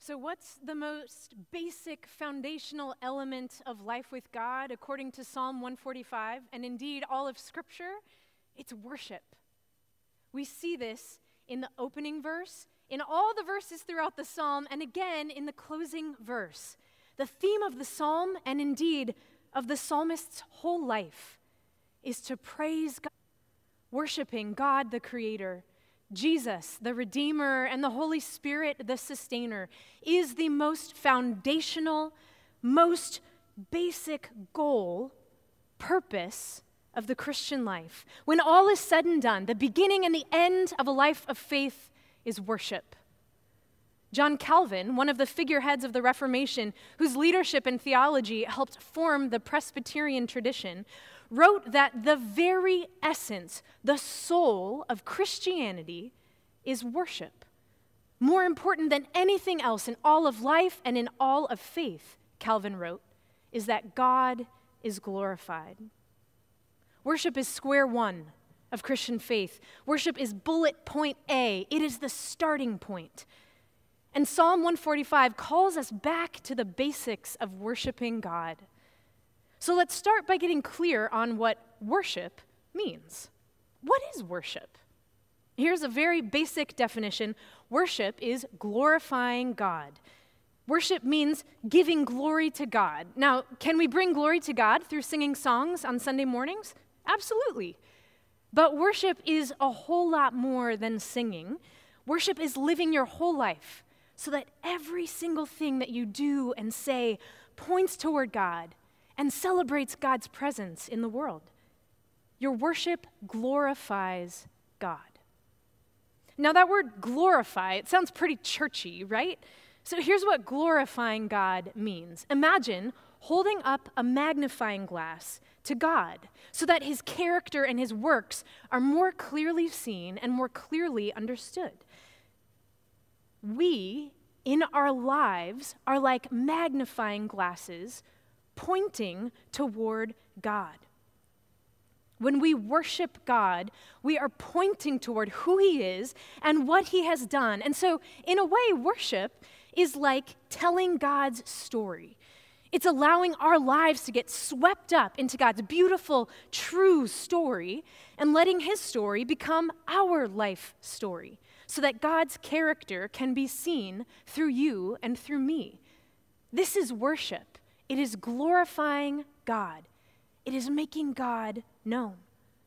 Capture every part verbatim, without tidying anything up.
So what's the most basic foundational element of life with God according to Psalm one forty-five, and indeed all of Scripture? It's worship. We see this in the opening verse, in all the verses throughout the psalm, and again in the closing verse. The theme of the psalm, and indeed of the psalmist's whole life, is to praise God, worshiping God the Creator. Jesus, the Redeemer, and the Holy Spirit, the Sustainer, is the most foundational, most basic goal, purpose of the Christian life. When all is said and done, the beginning and the end of a life of faith is worship. John Calvin, one of the figureheads of the Reformation, whose leadership in theology helped form the Presbyterian tradition, wrote that the very essence, the soul of Christianity is worship. More important than anything else in all of life and in all of faith, Calvin wrote, is that God is glorified. Worship is square one of Christian faith. Worship is bullet point A. It is the starting point. And Psalm one forty-five calls us back to the basics of worshiping God. So let's start by getting clear on what worship means. What is worship? Here's a very basic definition. Worship is glorifying God. Worship means giving glory to God. Now, can we bring glory to God through singing songs on Sunday mornings? Absolutely. But worship is a whole lot more than singing. Worship is living your whole life so that every single thing that you do and say points toward God and celebrates God's presence in the world. Your worship glorifies God. Now that word glorify, it sounds pretty churchy, right? So here's what glorifying God means. Imagine holding up a magnifying glass to God so that his character and his works are more clearly seen and more clearly understood. We, in our lives, are like magnifying glasses pointing toward God. When we worship God, we are pointing toward who he is and what he has done. And so, in a way, worship is like telling God's story. It's allowing our lives to get swept up into God's beautiful, true story and letting his story become our life story so that God's character can be seen through you and through me. This is worship. It is glorifying God. It is making God known.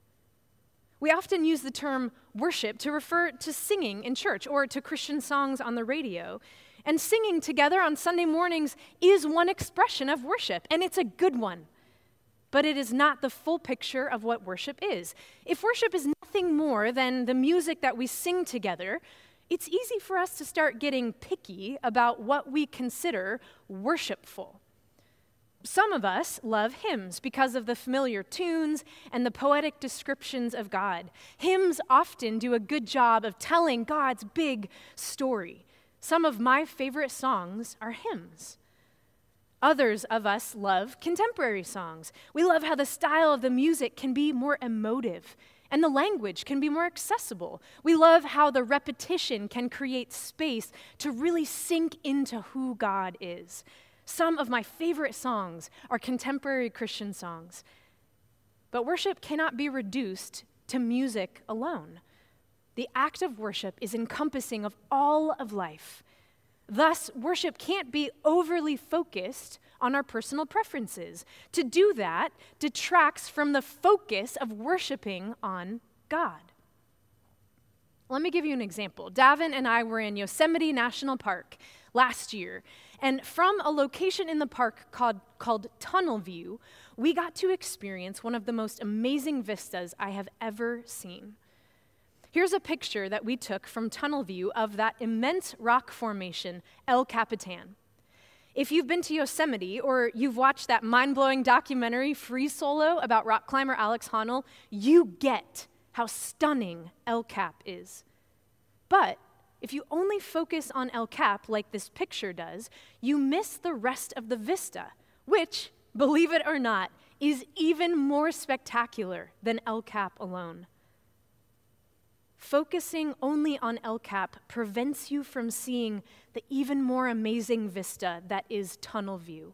We often use the term worship to refer to singing in church or to Christian songs on the radio. And singing together on Sunday mornings is one expression of worship, and it's a good one. But it is not the full picture of what worship is. If worship is nothing more than the music that we sing together, it's easy for us to start getting picky about what we consider worshipful. Some of us love hymns because of the familiar tunes and the poetic descriptions of God. Hymns often do a good job of telling God's big story. Some of my favorite songs are hymns. Others of us love contemporary songs. We love how the style of the music can be more emotive and the language can be more accessible. We love how the repetition can create space to really sink into who God is. Some of my favorite songs are contemporary Christian songs. But worship cannot be reduced to music alone. The act of worship is encompassing of all of life. Thus, worship can't be overly focused on our personal preferences. To do that detracts from the focus of worshiping on God. Let me give you an example. Davin and I were in Yosemite National Park last year, and from a location in the park called, called Tunnel View, we got to experience one of the most amazing vistas I have ever seen. Here's a picture that we took from Tunnel View of that immense rock formation, El Capitan. If you've been to Yosemite or you've watched that mind-blowing documentary, Free Solo, about rock climber Alex Honnold, you get how stunning El Cap is. But if you only focus on El Cap like this picture does, you miss the rest of the vista, which, believe it or not, is even more spectacular than El Cap alone. focusing only on El Cap prevents you from seeing the even more amazing vista that is tunnel view.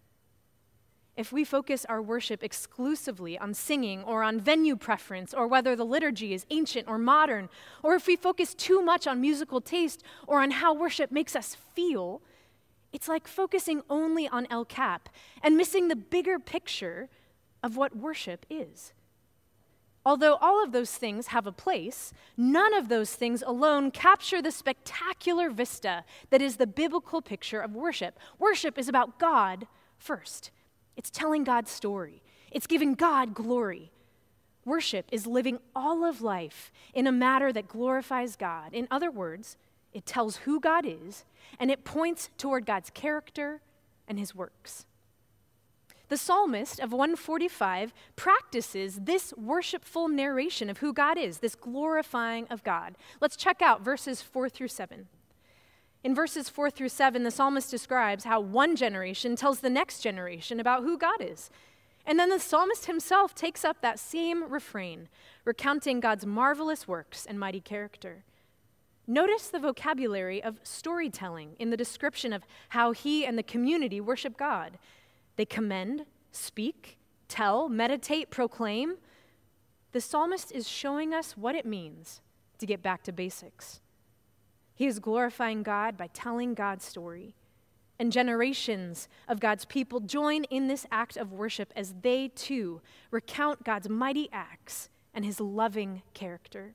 If we focus our worship exclusively on singing or on venue preference or whether the liturgy is ancient or modern, or if we focus too much on musical taste or on how worship makes us feel, it's like focusing only on El Cap and missing the bigger picture of what worship is. Although all of those things have a place, none of those things alone capture the spectacular vista that is the biblical picture of worship. Worship is about God first. It's telling God's story. It's giving God glory. Worship is living all of life in a manner that glorifies God. In other words, it tells who God is, and it points toward God's character and his works. The psalmist of one forty-five practices this worshipful narration of who God is, this glorifying of God. Let's check out verses four through seven. In verses four through seven, the psalmist describes how one generation tells the next generation about who God is. And then the psalmist himself takes up that same refrain, recounting God's marvelous works and mighty character. Notice the vocabulary of storytelling in the description of how he and the community worship God. They commend, speak, tell, meditate, proclaim. The psalmist is showing us what it means to get back to basics. He is glorifying God by telling God's story. And generations of God's people join in this act of worship as they too recount God's mighty acts and his loving character.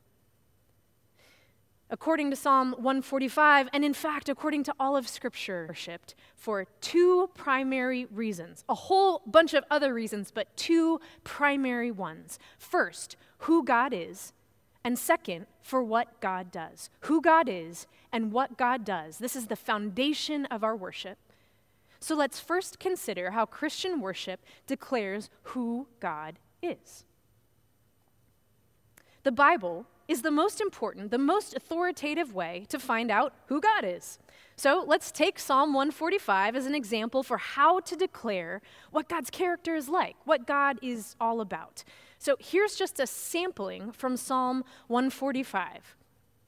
According to Psalm one forty-five, and in fact, according to all of Scripture, worshipped for two primary reasons. A whole bunch of other reasons, but two primary ones. First, who God is, and second, for what God does. Who God is and what God does. This is the foundation of our worship. So let's first consider how Christian worship declares who God is. The Bible is the most important, the most authoritative way to find out who God is. So let's take Psalm one forty-five as an example for how to declare what God's character is like, what God is all about. So here's just a sampling from Psalm one forty-five.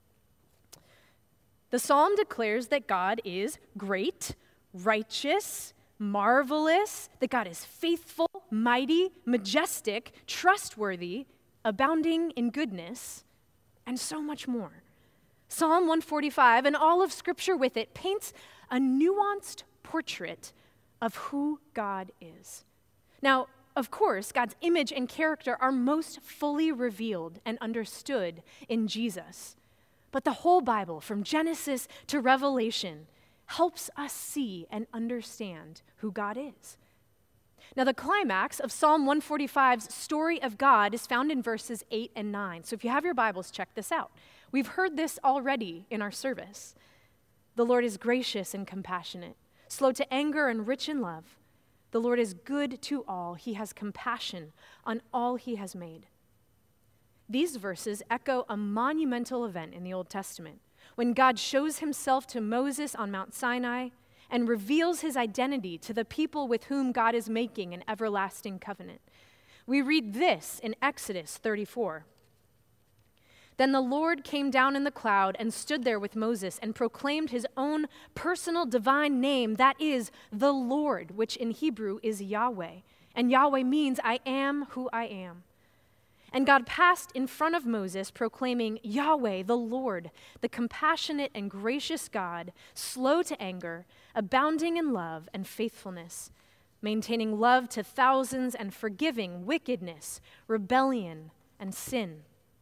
The psalm declares that God is great, righteous, marvelous, that God is faithful, mighty, majestic, trustworthy, abounding in goodness, and so much more. Psalm one forty-five and all of Scripture with it paints a nuanced portrait of who God is. Now, of course, God's image and character are most fully revealed and understood in Jesus. But the whole Bible, from Genesis to Revelation, helps us see and understand who God is. Now, the climax of Psalm one forty-five's story of God is found in verses eight and nine. So if you have your Bibles, check this out. We've heard this already in our service. The Lord is gracious and compassionate, slow to anger and rich in love. The Lord is good to all. He has compassion on all he has made. These verses echo a monumental event in the Old Testament, when God shows himself to Moses on Mount Sinai and reveals his identity to the people with whom God is making an everlasting covenant. We read this in Exodus thirty-four. Then the Lord came down in the cloud and stood there with Moses and proclaimed his own personal divine name, that is, the Lord, which in Hebrew is Yahweh. And Yahweh means I am who I am. And God passed in front of Moses, proclaiming, Yahweh, the Lord, the compassionate and gracious God, slow to anger, abounding in love and faithfulness, maintaining love to thousands and forgiving wickedness, rebellion, and sin.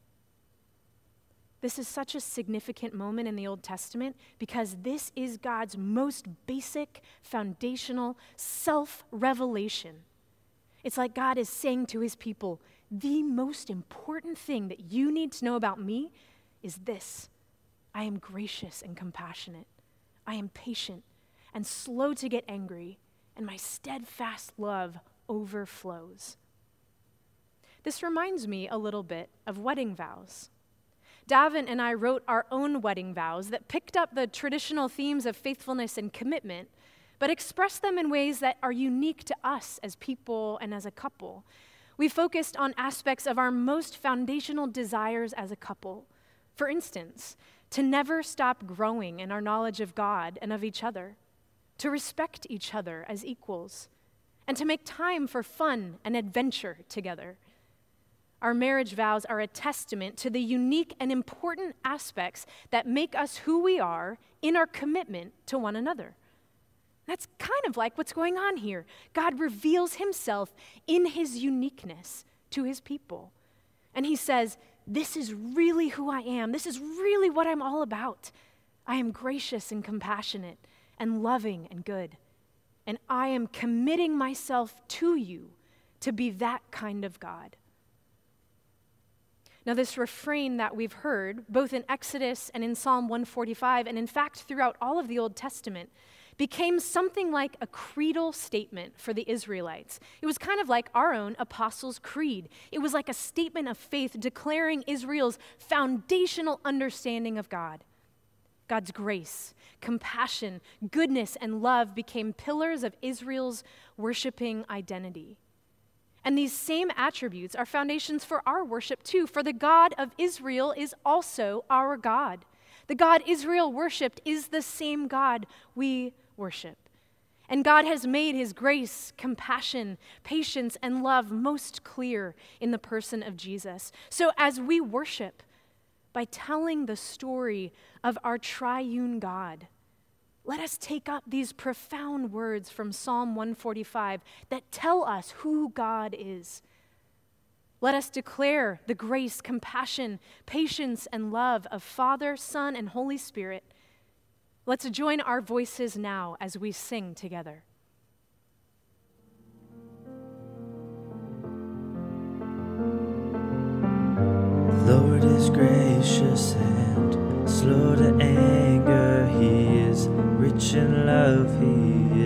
This is such a significant moment in the Old Testament because this is God's most basic, foundational self-revelation. It's like God is saying to his people, the most important thing that you need to know about me is this. I am gracious and compassionate. I am patient and slow to get angry, and my steadfast love overflows. This reminds me a little bit of wedding vows. Davin and I wrote our own wedding vows that picked up the traditional themes of faithfulness and commitment, but expressed them in ways that are unique to us as people and as a couple. We focused on aspects of our most foundational desires as a couple: For instance, to never stop growing in our knowledge of God and of each other, to respect each other as equals, and to make time for fun and adventure together. Our marriage vows are a testament to the unique and important aspects that make us who we are in our commitment to one another. That's kind of like what's going on here. God reveals himself in his uniqueness to his people. And he says, this is really who I am. This is really what I'm all about. I am gracious and compassionate and loving and good. And I am committing myself to you to be that kind of God. Now, this refrain that we've heard, both in Exodus and in Psalm one forty-five, and in fact throughout all of the Old Testament, became something like a creedal statement for the Israelites. It was kind of like our own Apostles' Creed. It was like a statement of faith declaring Israel's foundational understanding of God. God's grace, compassion, goodness, and love became pillars of Israel's worshiping identity. And these same attributes are foundations for our worship too, for the God of Israel is also our God. The God Israel worshiped is the same God we worship. And God has made his grace, compassion, patience, and love most clear in the person of Jesus. So as we worship, by telling the story of our triune God, let us take up these profound words from Psalm one forty-five that tell us who God is. Let us declare the grace, compassion, patience, and love of Father, Son, and Holy Spirit. Let's join our voices now as we sing together. The Lord is gracious and slow to anger. He is rich in love, he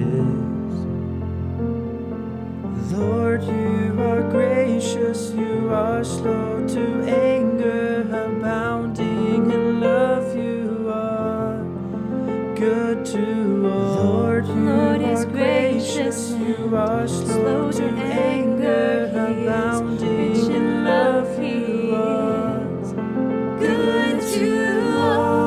is. Lord, you are gracious, you are slow to anger, abounding in love, you are good to all. Lord, you Lord is are gracious, you are slow to anger, abounding in love, you are good to all.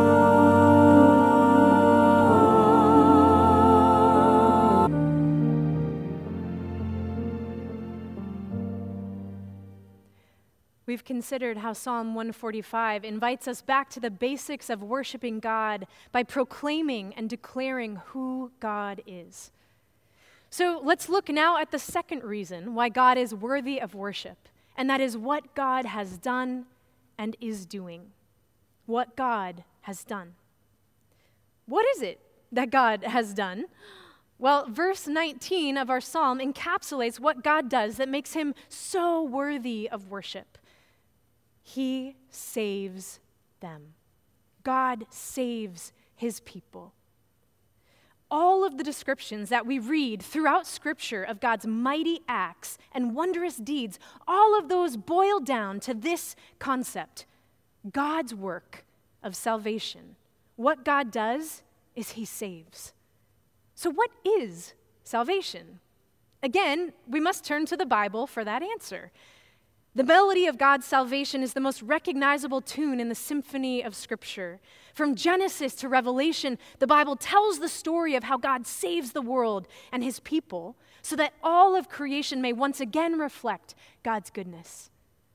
We've considered how Psalm one forty-five invites us back to the basics of worshiping God by proclaiming and declaring who God is. So let's look now at the second reason why God is worthy of worship, and that is what God has done and is doing. What God has done. What is it that God has done? Well, verse nineteen of our psalm encapsulates what God does that makes him so worthy of worship. He saves them. God saves his people. All of the descriptions that we read throughout Scripture of God's mighty acts and wondrous deeds, all of those boil down to this concept: God's work of salvation. What God does is he saves. So what is salvation? Again, we must turn to the Bible for that answer. The melody of God's salvation is the most recognizable tune in the symphony of Scripture. From Genesis to Revelation, the Bible tells the story of how God saves the world and his people so that all of creation may once again reflect God's goodness.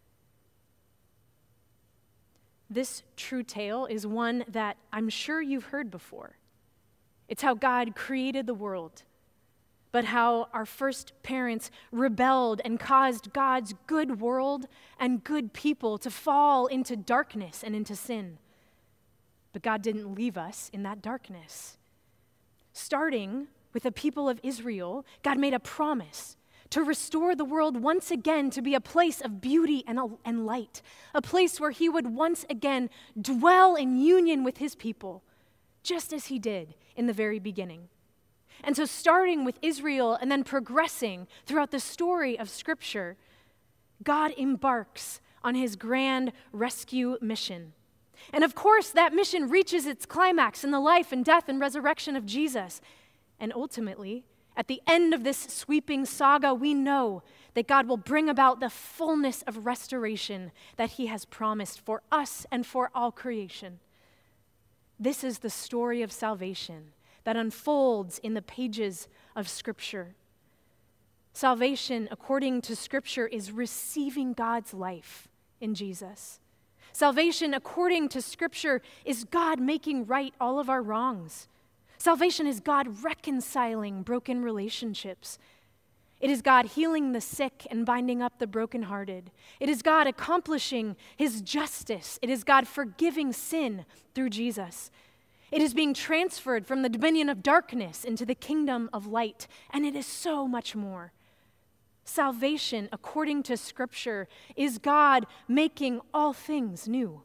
This true tale is one that I'm sure you've heard before. It's how God created the world, but how our first parents rebelled and caused God's good world and good people to fall into darkness and into sin. But God didn't leave us in that darkness. Starting with the people of Israel, God made a promise to restore the world once again to be a place of beauty and, and light, a place where he would once again dwell in union with his people, just as he did in the very beginning. And so starting with Israel and then progressing throughout the story of Scripture, God embarks on his grand rescue mission. And of course, that mission reaches its climax in the life and death and resurrection of Jesus. And ultimately, At the end of this sweeping saga, we know that God will bring about the fullness of restoration that he has promised for us and for all creation. This is the story of salvation that unfolds in the pages of Scripture. Salvation, according to Scripture, is receiving God's life in Jesus. Salvation, according to Scripture, is God making right all of our wrongs. Salvation is God reconciling broken relationships. It is God healing the sick and binding up the brokenhearted. It is God accomplishing his justice. It is God forgiving sin through Jesus. It is being transferred from the dominion of darkness into the kingdom of light. And it is so much more. Salvation, according to Scripture, is God making all things new.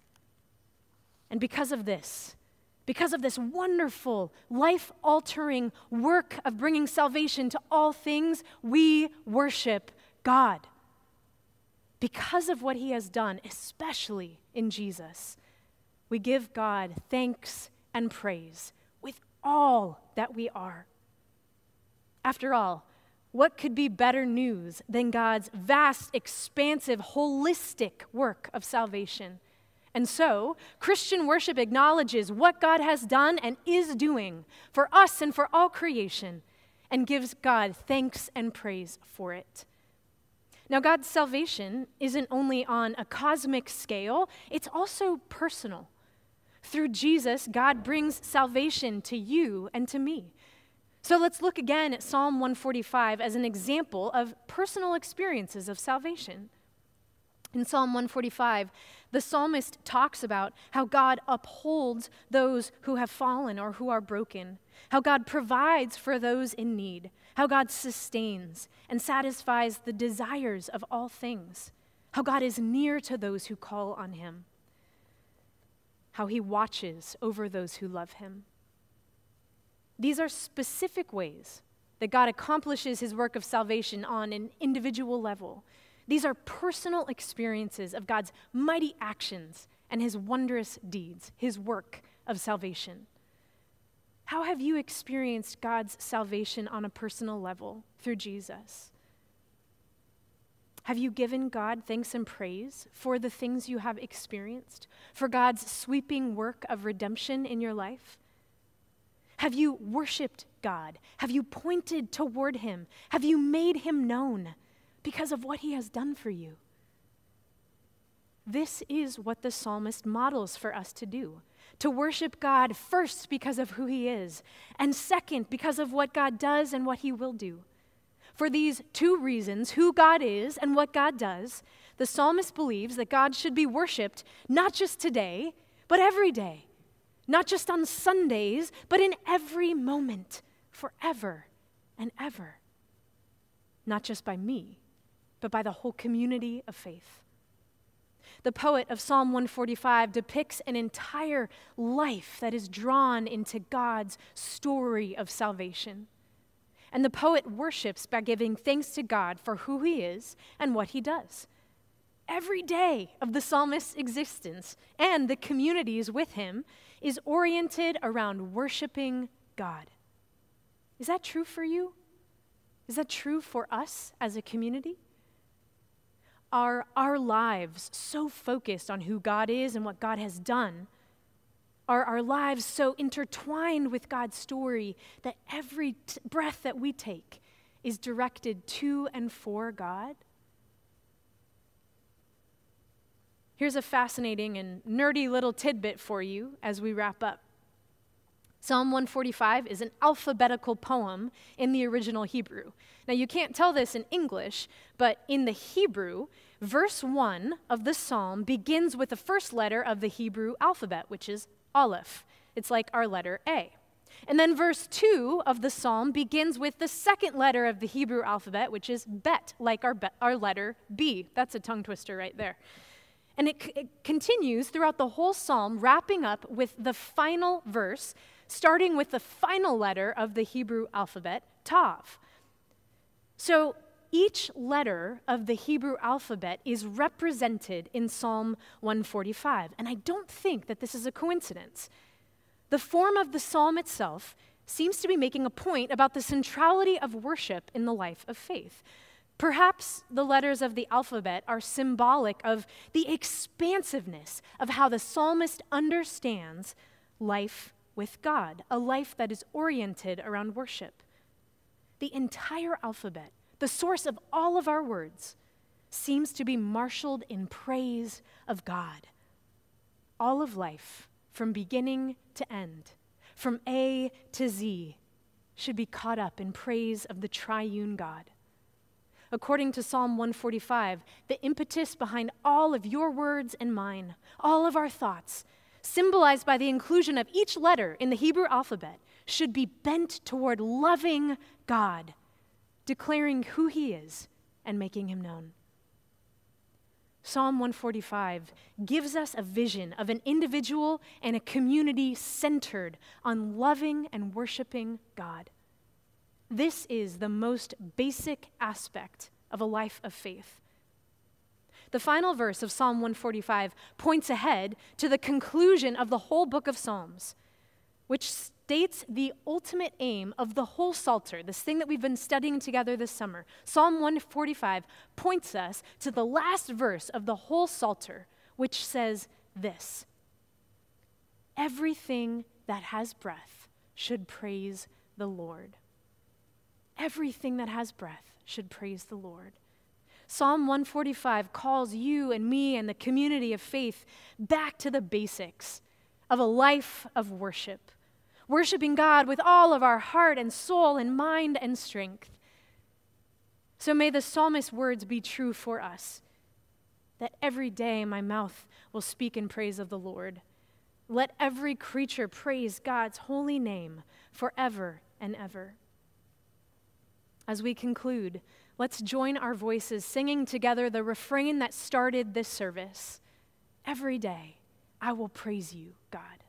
And because of this, because of this wonderful, life-altering work of bringing salvation to all things, we worship God. Because of what he has done, especially in Jesus, we give God thanks and praise with all that we are. After all, what could be better news than God's vast, expansive, holistic work of salvation? And so, Christian worship acknowledges what God has done and is doing for us and for all creation, and gives God thanks and praise for it. Now, God's salvation isn't only on a cosmic scale, it's also personal. Through Jesus, God brings salvation to you and to me. So let's look again at Psalm one forty-five as an example of personal experiences of salvation. In Psalm one forty-five, the psalmist talks about how God upholds those who have fallen or who are broken, how God provides for those in need, how God sustains and satisfies the desires of all things, how God is near to those who call on him, how he watches over those who love him. These are specific ways that God accomplishes his work of salvation on an individual level. These are personal experiences of God's mighty actions and his wondrous deeds, his work of salvation. How have you experienced God's salvation on a personal level through Jesus? Have you given God thanks and praise for the things you have experienced, for God's sweeping work of redemption in your life? Have you worshiped God? Have you pointed toward him? Have you made him known because of what he has done for you? This is what the psalmist models for us to do. To worship God first because of who he is, and second because of what God does and what he will do. For these two reasons, who God is and what God does, the psalmist believes that God should be worshiped not just today, but every day. Not just on Sundays, but in every moment, forever and ever. Not just by me, but by the whole community of faith. The poet of Psalm one forty-five depicts an entire life that is drawn into God's story of salvation. And the poet worships by giving thanks to God for who he is and what he does. Every day of the psalmist's existence and the communities with him is oriented around worshiping God. Is that true for you? Is that true for us as a community? Are our lives so focused on who God is and what God has done? Are our lives so intertwined with God's story that every t- breath that we take is directed to and for God? Here's a fascinating and nerdy little tidbit for you as we wrap up. Psalm one forty-five is an alphabetical poem in the original Hebrew. Now, you can't tell this in English, but in the Hebrew, verse one of the psalm begins with the first letter of the Hebrew alphabet, which is Aleph. It's like our letter A. And then verse two of the psalm begins with the second letter of the Hebrew alphabet, which is Bet, like our, be- our letter B. That's a tongue twister right there. And it, c- it continues throughout the whole psalm, wrapping up with the final verse, starting with the final letter of the Hebrew alphabet, Tav. So each letter of the Hebrew alphabet is represented in Psalm one forty-five, and I don't think that this is a coincidence. The form of the psalm itself seems to be making a point about the centrality of worship in the life of faith. Perhaps the letters of the alphabet are symbolic of the expansiveness of how the psalmist understands life with God, a life that is oriented around worship. The entire alphabet, the source of all of our words, seems to be marshaled in praise of God. All of life, from beginning to end, from A to Z, should be caught up in praise of the triune God. According to Psalm one forty-five, the impetus behind all of your words and mine, all of our thoughts, symbolized by the inclusion of each letter in the Hebrew alphabet, should be bent toward loving God, declaring who he is and making him known. Psalm one forty-five gives us a vision of an individual and a community centered on loving and worshiping God. This is the most basic aspect of a life of faith. The final verse of Psalm one forty-five points ahead to the conclusion of the whole book of Psalms, which states the ultimate aim of the whole Psalter, this thing that we've been studying together this summer. Psalm one forty-five points us to the last verse of the whole Psalter, which says this: everything that has breath should praise the Lord. Everything that has breath should praise the Lord. Psalm one forty-five calls you and me and the community of faith back to the basics of a life of worship, worshiping God with all of our heart and soul and mind and strength. So may the psalmist's words be true for us, that every day my mouth will speak in praise of the Lord. Let every creature praise God's holy name forever and ever. As we conclude, let's join our voices singing together the refrain that started this service. Every day I will praise you, God.